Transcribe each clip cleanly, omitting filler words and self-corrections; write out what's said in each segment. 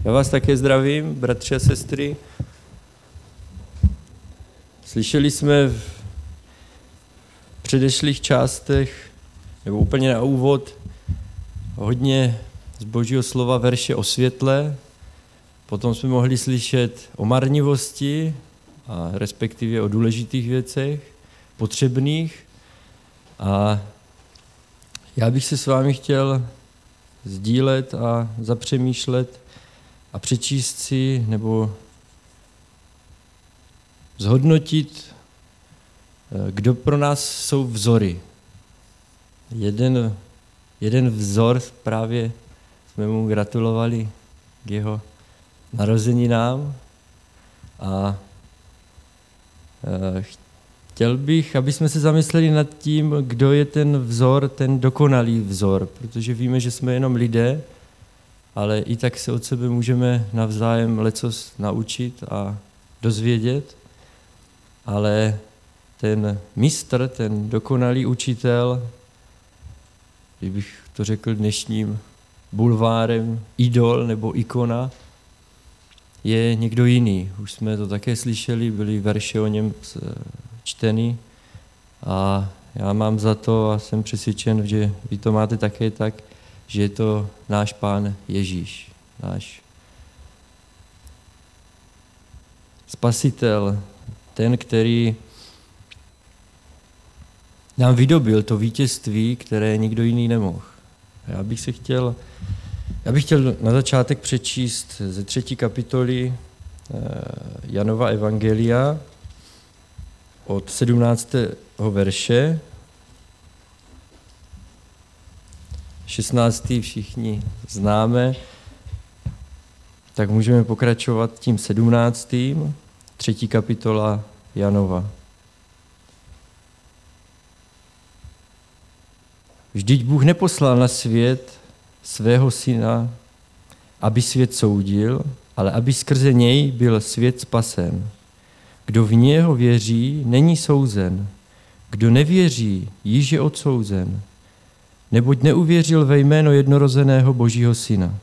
Já vás také zdravím, bratři a sestry. Slyšeli jsme v předešlých částech, nebo úplně na úvod, hodně z Božího slova verše o světle, potom jsme mohli slyšet o marnivosti, a respektive o důležitých věcech, potřebných. A já bych se s vámi chtěl sdílet a zapřemýšlet a přečíst si nebo zhodnotit, kdo pro nás jsou vzory. Jeden vzor, právě jsme mu gratulovali k jeho narozeninám a chtěl bych, aby jsme se zamysleli nad tím, kdo je ten vzor, ten dokonalý vzor, protože víme, že jsme jenom lidé, ale i tak se od sebe můžeme navzájem lecos naučit a dozvědět, ale ten mistr, ten dokonalý učitel, kdybych to řekl dnešním bulvárem, idol nebo ikona, je někdo jiný. Už jsme to také slyšeli, byly verše o něm čteny a já mám za to a jsem přesvědčen, že vy to máte také tak, že je to náš Pán Ježíš, náš Spasitel, ten, který nám vydobil to vítězství, které nikdo jiný nemohl. Já bych chtěl na začátek přečíst ze 3. kapitoly Janova evangelia od 17. verše. 16. všichni známe, tak můžeme pokračovat tím 17. 3. kapitola Janova. Vždyť Bůh neposlal na svět svého syna, aby svět soudil, ale aby skrze něj byl svět spasen. Kdo v něho věří, není souzen. Kdo nevěří, již je odsouzen. Neboť neuvěřil ve jméno jednorozeného Božího syna.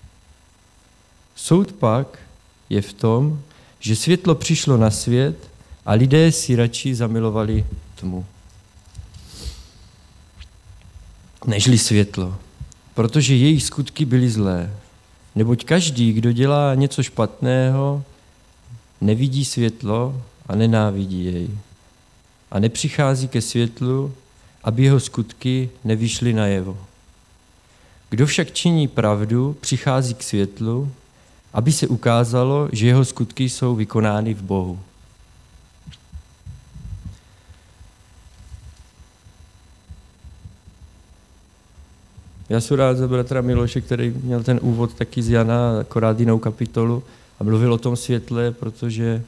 Soud pak je v tom, že světlo přišlo na svět a lidé si radši zamilovali tmu nežli světlo, protože jejich skutky byly zlé. Neboť každý, kdo dělá něco špatného, nevidí světlo a nenávidí jej. A nepřichází ke světlu, aby jeho skutky nevyšly najevo. Kdo však činí pravdu, přichází k světlu, aby se ukázalo, že jeho skutky jsou vykonány v Bohu. Já jsem rád za bratra Miloše, který měl ten úvod taky z Jana, akorát jinou kapitolu a mluvil o tom světle, protože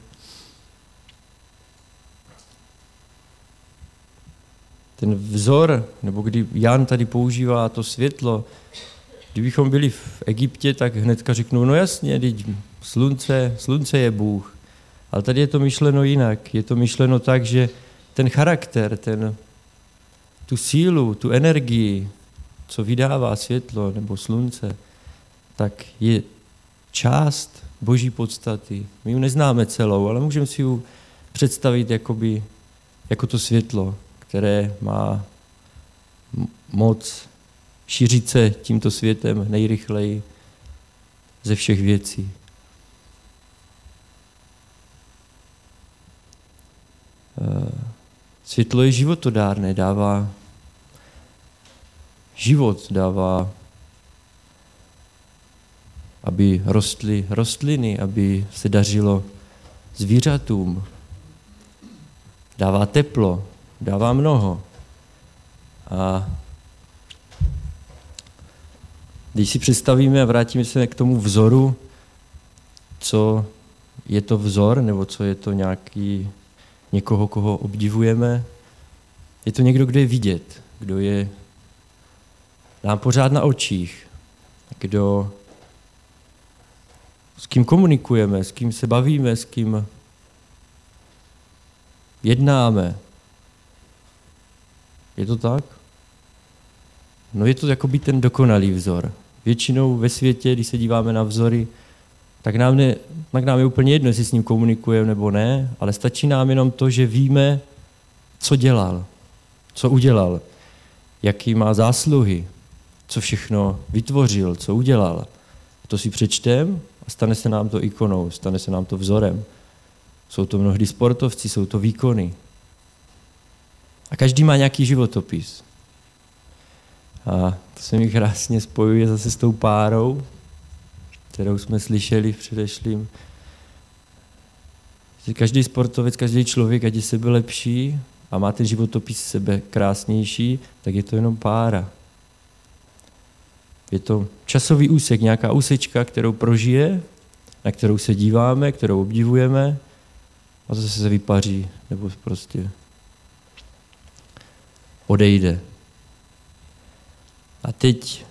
ten vzor, nebo kdy Jan tady používá to světlo, kdybychom byli v Egyptě, tak hnedka řeknou, no jasně, slunce je Bůh. Ale tady je to myšleno jinak. Je to myšleno tak, že ten charakter, tu sílu, tu energii, co vydává světlo nebo slunce, tak je část Boží podstaty. My ji neznáme celou, ale můžeme si ji představit jako to světlo, které má moc šířit se tímto světem nejrychleji ze všech věcí. Světlo je životodárné, dává život, dává, aby rostly rostliny, aby se dařilo zvířatům. Dává teplo, dává mnoho. A když si představíme a vrátíme se k tomu vzoru, co je to vzor, nebo co je to někoho, koho obdivujeme, je to někdo, kdo je vidět, kdo je nám pořád na očích, s kým komunikujeme, s kým se bavíme, s kým jednáme. Je to tak? No je to jakoby ten dokonalý vzor. Většinou ve světě, když se díváme na vzory, tak nám je úplně jedno, jestli s ním komunikujeme nebo ne, ale stačí nám jenom to, že víme, co dělal, co udělal, jaký má zásluhy, co všechno vytvořil, co udělal. To si přečtem a stane se nám to ikonou, stane se nám to vzorem. Jsou to mnohdy sportovci, jsou to výkony. A každý má nějaký životopis. A to se mi krásně spojuje zase s tou párou, kterou jsme slyšeli v předešlým. Že každý sportovec, každý člověk, ať je sebe lepší a má ten životopis sebe krásnější, tak je to jenom pára. Je to časový úsek, nějaká úsečka, kterou prožije, na kterou se díváme, kterou obdivujeme a zase se vypaří nebo prostě odejde. A teď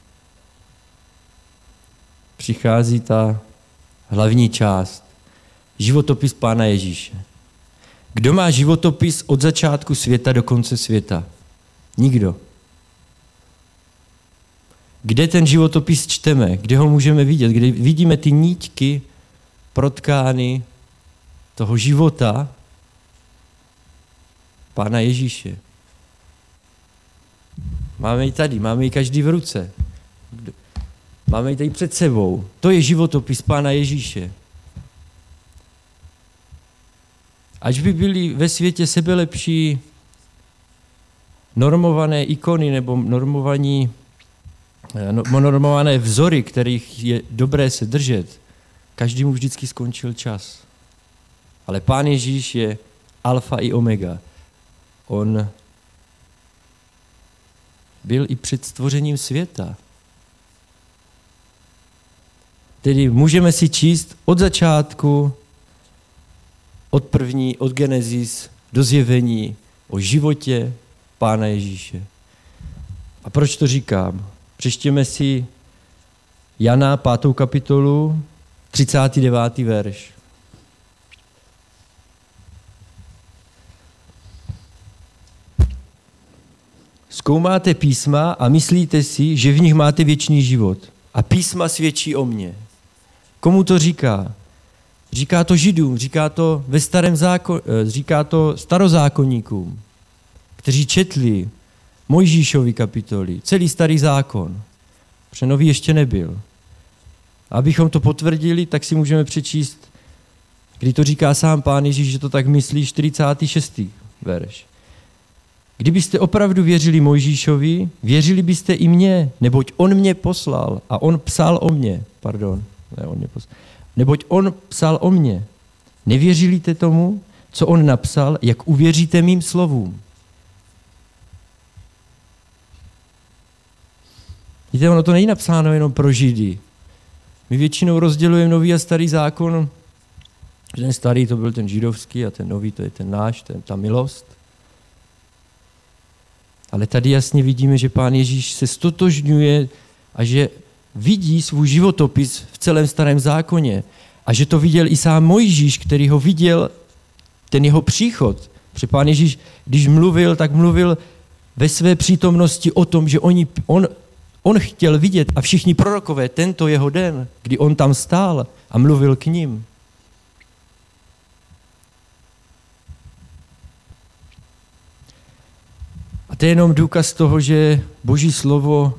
přichází ta hlavní část. Životopis Pána Ježíše. Kdo má životopis od začátku světa do konce světa? Nikdo. Kde ten životopis čteme? Kde ho můžeme vidět? Kde vidíme ty nítky protkány toho života Pána Ježíše? Máme ji tady, máme ji každý v ruce. Máme ji tady před sebou. To je životopis Pána Ježíše. Ať by byly ve světě sebelepší normované ikony nebo normované vzory, kterých je dobré se držet, každému vždycky skončil čas. Ale Pán Ježíš je alfa i omega. On byl i před stvořením světa. Tedy můžeme si číst od začátku, od Genesis do Zjevení o životě Pána Ježíše. A proč to říkám? Přečtěme si Jana 5. kapitolu, 39. verš. Zkoumáte písma a myslíte si, že v nich máte věčný život. A písma svědčí o mně. Komu to říká? Říká to Židům, říká to starozákonníkům, kteří četli Mojžíšovi kapitoly, celý starý zákon, protože nový ještě nebyl. Abychom to potvrdili, tak si můžeme přečíst, kdy to říká sám Pán Ježíš, že to tak myslí, 46. verš. Kdybyste opravdu věřili Mojžíšovi, věřili byste i mně, neboť on mě poslal a on psal o mně. Neboť on psal o mně. Nevěříte tomu, co on napsal, jak uvěříte mým slovům? Víte, ono to není napsáno jenom pro Židy. My většinou rozdělujeme nový a starý zákon. Ten starý to byl ten židovský a ten nový to je ten náš, to je ta milost. Ale tady jasně vidíme, že Pán Ježíš se stotožňuje a že vidí svůj životopis v celém starém zákoně. A že to viděl i sám Mojžíš, který ho viděl, ten jeho příchod. Protože Pán Ježíš, když mluvil, tak mluvil ve své přítomnosti o tom, že on chtěl vidět a všichni prorokové tento jeho den, kdy on tam stál a mluvil k nim. A to je jenom důkaz toho, že Boží slovo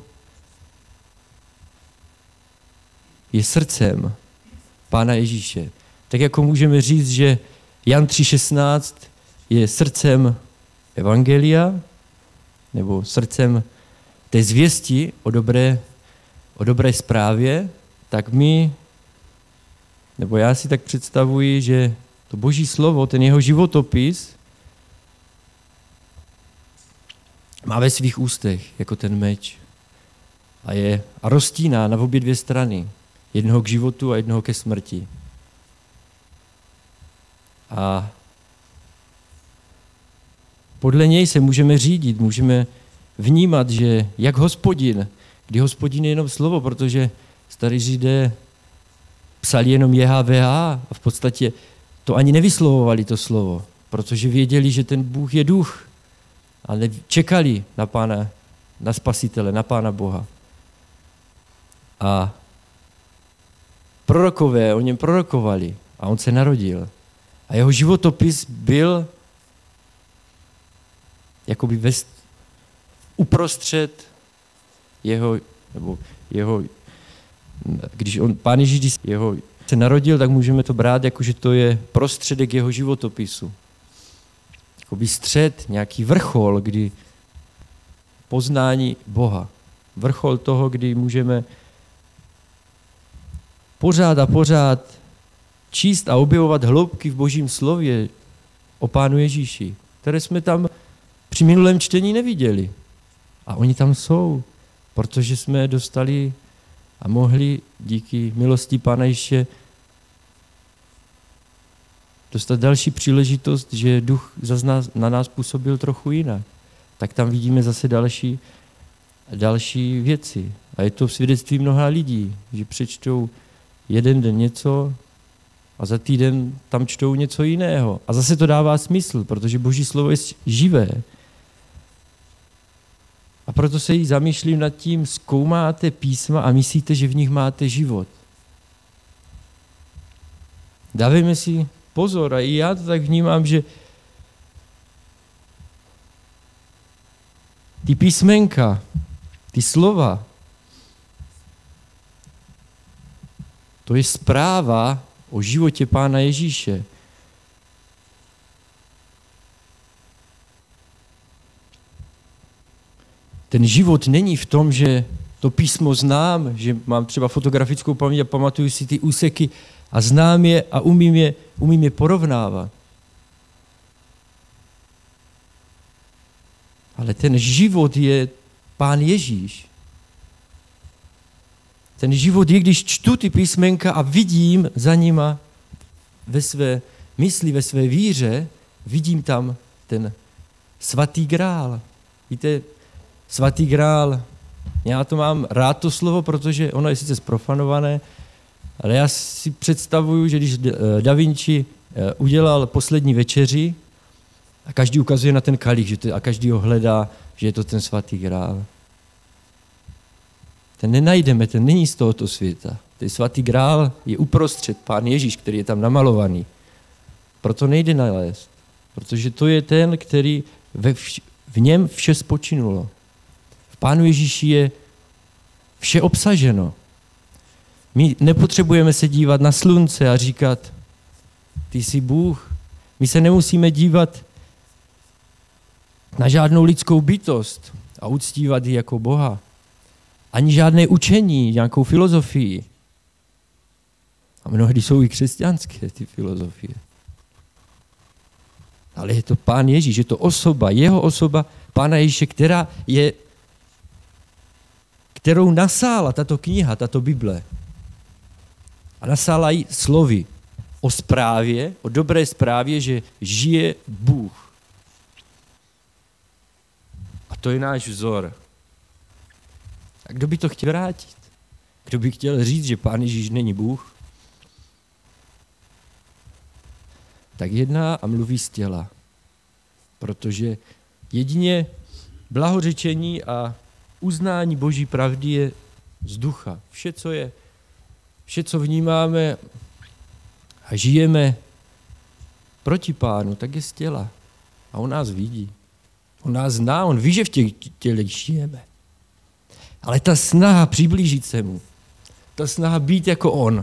je srdcem Pána Ježíše. Tak jako můžeme říct, že Jan 3,16 je srdcem evangelia, nebo srdcem té zvěsti o dobré zprávě, tak já si tak představuji, že to Boží slovo, ten jeho životopis, má ve svých ústech jako ten meč a roztíná na obě dvě strany. Jednoho k životu a jednoho ke smrti. A podle něj se můžeme řídit, můžeme vnímat, že jak Hospodin, kdy Hospodin je jenom slovo, protože starí Židé psali jenom JHVH a v podstatě to ani nevyslovovali to slovo, protože věděli, že ten Bůh je duch a čekali na Spasitele, na Pána Boha. A prorokové o něm prorokovali a on se narodil. A jeho životopis byl jakoby uprostřed jeho, když Pán Ježíš se narodil, tak můžeme to brát jako, že to je prostředek jeho životopisu. Jakoby střed, nějaký vrchol, kdy poznání Boha. Vrchol toho, kdy můžeme pořád číst a objevovat hloubky v Božím slově o Pánu Ježíši, které jsme tam při minulém čtení neviděli. A oni tam jsou, protože jsme dostali a mohli díky milosti Pána Ježíše dostat další příležitost, že duch na nás působil trochu jinak. Tak tam vidíme zase další věci. A je to svědectví mnoha lidí, že přečtou jeden den něco a za týden tam čtou něco jiného. A zase to dává smysl, protože Boží slovo je živé. A proto se jí zamýšlím nad tím, zkoumáte písma a myslíte, že v nich máte život. Dávejme si pozor a i já to tak vnímám, že ty písmenka, ty slova, to je zpráva o životě Pána Ježíše. Ten život není v tom, že to písmo znám, že mám třeba fotografickou paměť a pamatuju si ty úseky a znám je a umím je porovnávat. Ale ten život je Pán Ježíš. Ten život je, když čtu ty písmenka a vidím za nima ve své mysli, ve své víře, vidím tam ten svatý grál. Víte, svatý grál, já to mám rád to slovo, protože ono je sice zprofanované, ale já si představuju, že když Da Vinci udělal poslední večeři a každý ukazuje na ten kalich a každý ho hledá, že je to ten svatý grál. Ten nenajdeme, ten není z tohoto světa. Ten svatý grál je uprostřed, Pán Ježíš, který je tam namalovaný. Proto nejde nalézt, protože to je ten, který v něm vše spočinulo. V Pánu Ježíši je vše obsaženo. My nepotřebujeme se dívat na slunce a říkat, ty jsi Bůh. My se nemusíme dívat na žádnou lidskou bytost a uctívat ji jako Boha. Ani žádné učení, nějakou filozofii. A mnohdy jsou i křesťanské ty filozofie. Ale je to Pán Ježíš, je to osoba, jeho osoba, Pána Ježíše, kterou nasála tato kniha, tato Bible. A nasála ji slovy o zprávě, o dobré zprávě, že žije Bůh. A to je náš vzor. A kdo by to chtěl vrátit? Kdo by chtěl říct, že Pán Ježíš není Bůh? Tak jedná a mluví z těla. Protože jedině blahořečení a uznání Boží pravdy je z ducha. Vše, co vnímáme a žijeme proti Pánu, tak je z těla. A on nás vidí. On nás zná, on ví, že v těch tělech žijeme. Ale ta snaha přiblížit se mu, ta snaha být jako on,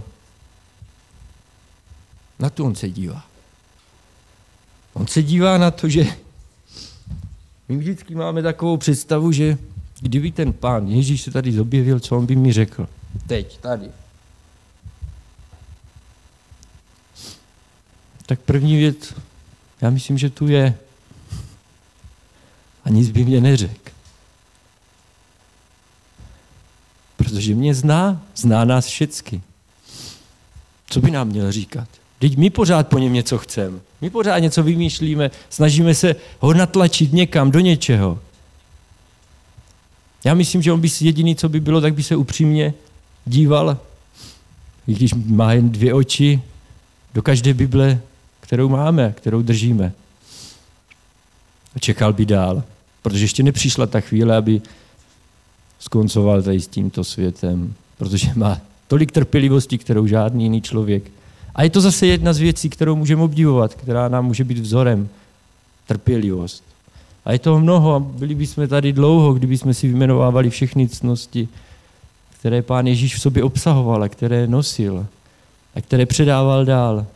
na to on se dívá. On se dívá na to, že my vždycky máme takovou představu, že kdyby ten Pán Ježíš se tady objevil, co on by mi řekl? Teď, tady. Tak první věc, já myslím, že tu je. A nic by mě neřekl. Protože mě zná nás všecky. Co by nám měl říkat? Vždyť my pořád po něm něco chceme. My pořád něco vymýšlíme, snažíme se ho natlačit někam, do něčeho. Já myslím, že on by jediný, co by bylo, tak by se upřímně díval, i když má jen 2 oči, do každé Bible, kterou máme, kterou držíme. A čekal by dál, protože ještě nepřišla ta chvíle, aby skoncoval tady s tímto světem, protože má Tolik trpělivosti, kterou žádný jiný člověk. A je to zase jedna z věcí, kterou můžeme obdivovat, která nám může být vzorem. Trpělivost. A je toho mnoho a byli bychom tady dlouho, kdybychom si vyjmenovávali všechny ctnosti, které Pán Ježíš v sobě obsahoval a které nosil a které předával dál.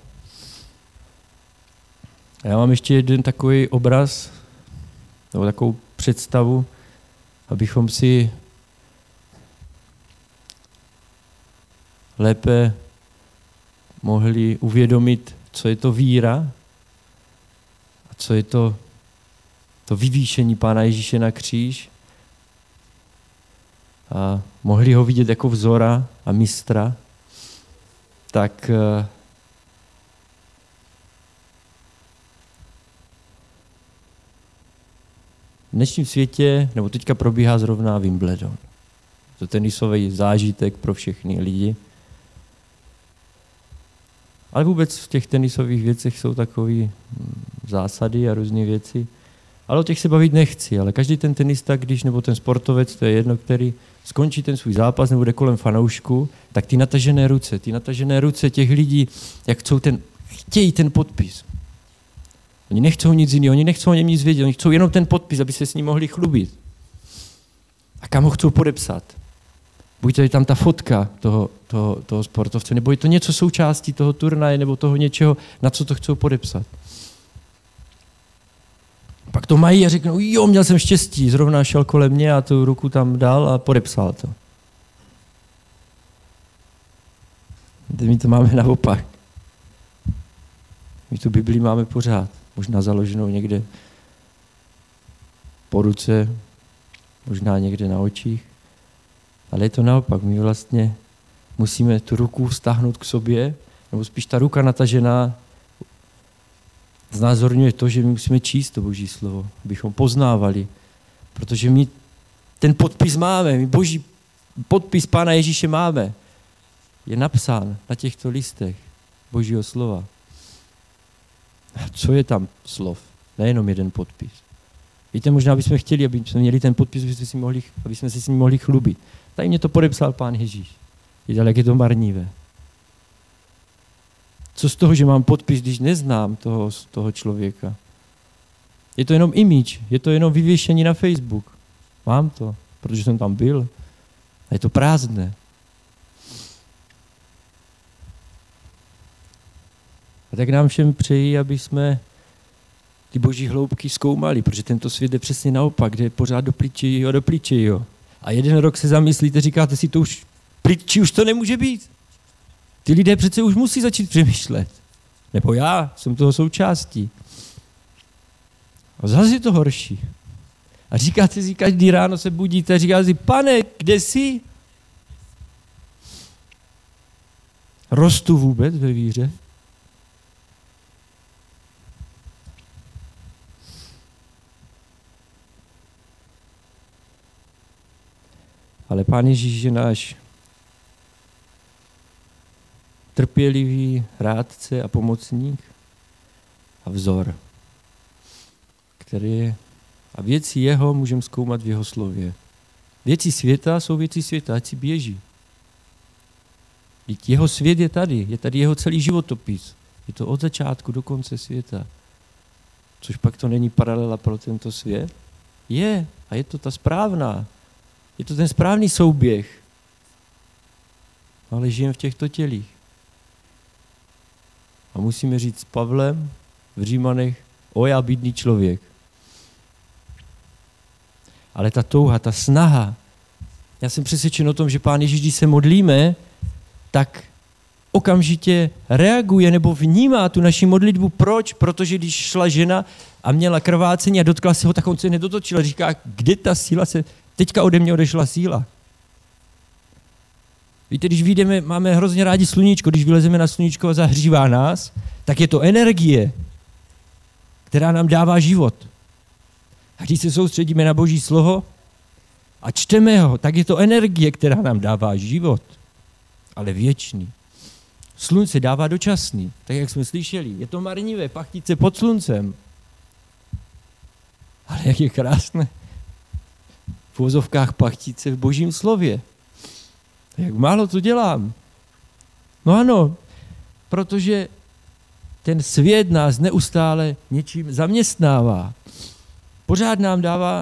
A já mám ještě jeden takový obraz, nebo takovou představu, abychom si lépe mohli uvědomit, co je to víra a co je to vyvýšení Pána Ježíše na kříž. A mohli ho vidět jako vzora a mistra, tak v dnešním světě, nebo teďka probíhá zrovna Wimbledon. To je tenisový zážitek pro všechny lidi. Ale vůbec v těch tenisových věcech jsou takové zásady a různé věci. Ale o těch se bavit nechci, ale každý ten tenista, nebo ten sportovec, to je jedno, který skončí ten svůj zápas nebo jde kolem fanoušku, tak ty natažené ruce těch lidí, jak chtějí ten podpis. Oni nechcou nic jiného, oni nechcou o něm nic vědět, oni chcou jenom ten podpis, aby se s ním mohli chlubit. A kam ho chcou podepsat? Buď to je tam ta fotka toho sportovce, nebo je to něco součástí toho turnaje, nebo toho něčeho, na co to chcou podepsat. Pak to mají a řeknou, jo, měl jsem štěstí, zrovna šel kolem mě a tu ruku tam dal a podepsal to. My to máme naopak. My tu Biblii máme pořád, možná založenou někde po ruce, možná někde na očích, ale je to naopak. My vlastně musíme tu ruku stáhnout k sobě, nebo spíš ta ruka natažená znázorňuje to, že my musíme číst to Boží slovo, abychom poznávali, protože my ten podpis máme, my Boží podpis Pána Ježíše máme. Je napsán na těchto listech Božího slova. A co je tam slov? Nejenom jeden podpis. Víte, možná bychom chtěli, aby jsme měli ten podpis, aby jsme si s ním mohli chlubit. Tady mě to podepsal Pán Ježíš. Víte, jak je to marnivé. Co z toho, že mám podpis, když neznám toho člověka? Je to jenom image, je to jenom vyvěšení na Facebook. Mám to, protože jsem tam byl. A je to prázdné. A tak nám všem přeji, aby jsme ty boží hloubky zkoumali, protože tento svět je přesně naopak, kde je pořád do pličejího. A jeden rok se zamyslíte, říkáte si, to už pličí už to nemůže být. Ty lidé přece už musí začít přemýšlet. Nebo já jsem toho součástí. A zase je to horší. A říkáte si, každý ráno se budíte a říkáte si, Pane, kde jsi? Rostu vůbec ve víře? Ale Pán Ježíš je náš trpělivý rádce a pomocník a vzor, a věci jeho můžeme zkoumat v jeho slově. Věci světa jsou věci světa, ať si běží. Jeho svět je tady jeho celý životopis. Je to od začátku do konce světa. Což pak to není paralela pro tento svět? Je, a je to ta správná. Je to ten správný souběh. Ale žijeme v těchto tělích. A musíme říct s Pavlem v Římanech, o já bídný člověk. Ale ta touha, ta snaha, já jsem přesvědčen o tom, že Pán Ježíš, když se modlíme, tak okamžitě reaguje nebo vnímá tu naši modlitbu. Proč? Protože když šla žena a měla krvácení a dotkla se ho, tak on se nedotočil a říká, kde ta síla teďka ode mě odešla síla. Víte, když vyjdeme, máme hrozně rádi sluníčko, když vylezeme na sluníčko a zahřívá nás, tak je to energie, která nám dává život. A když se soustředíme na Boží slovo a čteme ho, tak je to energie, která nám dává život, ale věčný. Slunce dává dočasný, tak jak jsme slyšeli. Je to marnivé, pachtice pod sluncem. Ale jak je krásné. V uvozovkách pachtice v Božím slově. Jak málo to dělám. No ano, protože ten svět nás neustále něčím zaměstnává. Pořád nám dává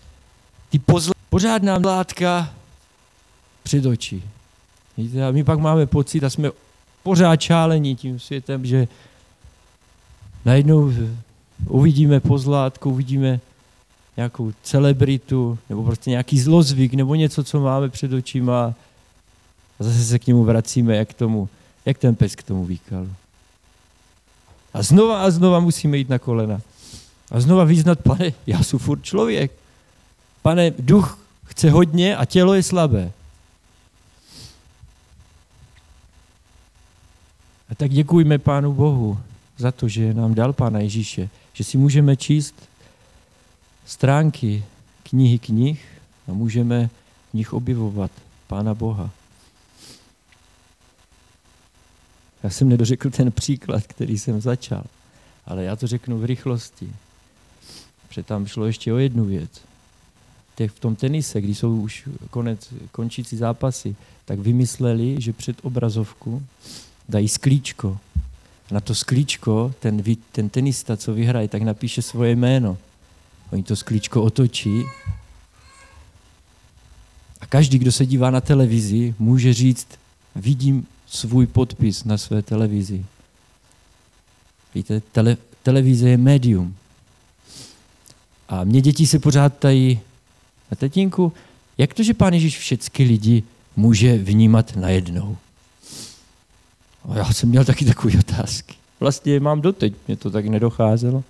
pořád nám látka před oči. Víte, a my pak máme pocit a jsme pořád čálení tím světem, že najednou uvidíme pozlátku, uvidíme nějakou celebritu, nebo prostě nějaký zlozvyk, nebo něco, co máme před očima a zase se k němu vracíme, jak ten pes k tomu výkalu. A znova musíme jít na kolena. A znova vyznat, Pane, já jsem furt člověk. Pane, duch chce hodně a tělo je slabé. A tak děkujme Pánu Bohu za to, že nám dal Pána Ježíše, že si můžeme číst stránky knih a můžeme v nich objevovat Pána Boha. Já jsem nedořekl ten příklad, který jsem začal, ale já to řeknu v rychlosti. Protože tam šlo ještě o jednu věc. V tom tenise, když jsou už končící zápasy, tak vymysleli, že před obrazovku dají sklíčko. Na to sklíčko ten tenista, co vyhraje, tak napíše svoje jméno. Oni to sklíčko otočí a každý, kdo se dívá na televizi, může říct, vidím svůj podpis na své televizi. Víte, televize je médium. A mě děti se pořád ptají, a tatínku, jak to, že Pán Ježíš všechny lidi může vnímat najednou? A já jsem měl taky takové otázky. Vlastně mám doteď, mě to tak nedocházelo.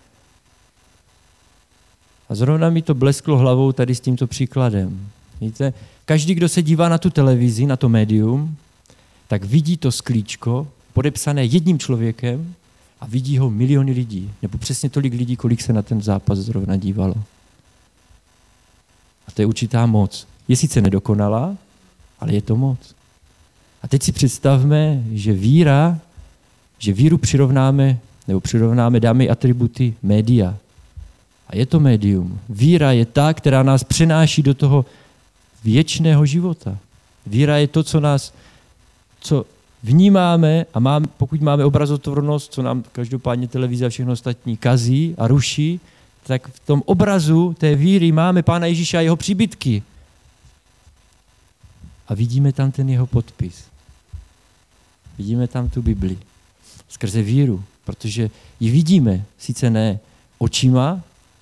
A zrovna mi to blesklo hlavou tady s tímto příkladem. Víte, každý, kdo se dívá na tu televizi, na to médium, tak vidí to sklíčko podepsané jedním člověkem a vidí ho miliony lidí, nebo přesně tolik lidí, kolik se na ten zápas zrovna dívalo. A to je určitá moc. Je sice nedokonalá, ale je to moc. A teď si představme, že víru přirovnáme, dáme atributy média. A je to médium. Víra je ta, která nás přenáší do toho věčného života. Víra je to, co vnímáme a pokud máme obrazotvornost, co nám každopádně televize a všechno ostatní kazí a ruší, tak v tom obrazu té víry máme Pána Ježíše a jeho příbytky. A vidíme tam ten jeho podpis. Vidíme tam tu Bibli. Skrze víru, protože ji vidíme, sice ne očima,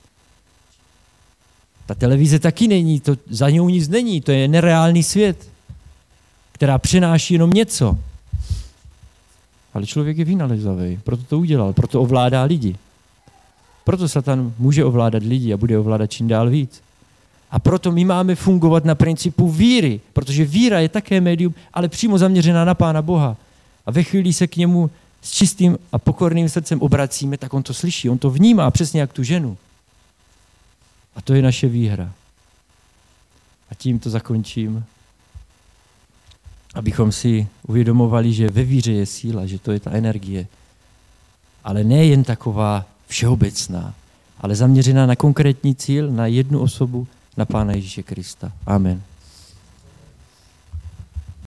ta televize taky není, za něj nic není, to je nereálný svět, která přináší jenom něco. Ale člověk je vynalezavý, proto to udělal, proto ovládá lidi. Proto Satan může ovládat lidi a bude ovládat čím dál víc. A proto my máme fungovat na principu víry, protože víra je také médium, ale přímo zaměřená na Pána Boha. A ve chvíli se k němu s čistým a pokorným srdcem obracíme, tak on to slyší, on to vnímá přesně jak tu ženu. A to je naše výhra. A tím to zakončím, abychom si uvědomovali, že ve víře je síla, že to je ta energie. Ale ne jen taková všeobecná, ale zaměřená na konkrétní cíl, na jednu osobu, na Pána Ježíše Krista. Amen.